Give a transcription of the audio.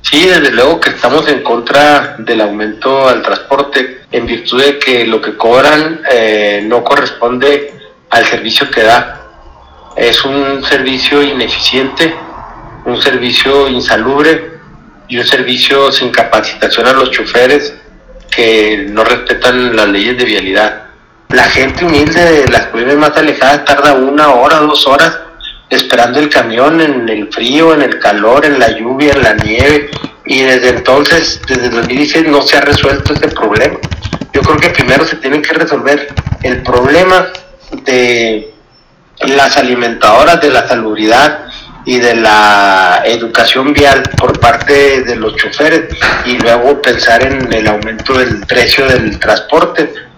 Sí, desde luego que estamos en contra del aumento al transporte, en virtud de que lo que cobran no corresponde al servicio que da. Es un servicio ineficiente, un servicio insalubre y un servicio sin capacitación a los choferes que no respetan las leyes de vialidad. La gente humilde de las colonias más alejadas tarda 1 hora, 2 horas esperando el camión en el frío, en el calor, en la lluvia, en la nieve, y desde entonces, desde el 2016, no se ha resuelto este problema. Yo creo que primero se tiene que resolver el problema de las alimentadoras, de la salubridad y de la educación vial por parte de los choferes, y luego pensar en el aumento del precio del transporte.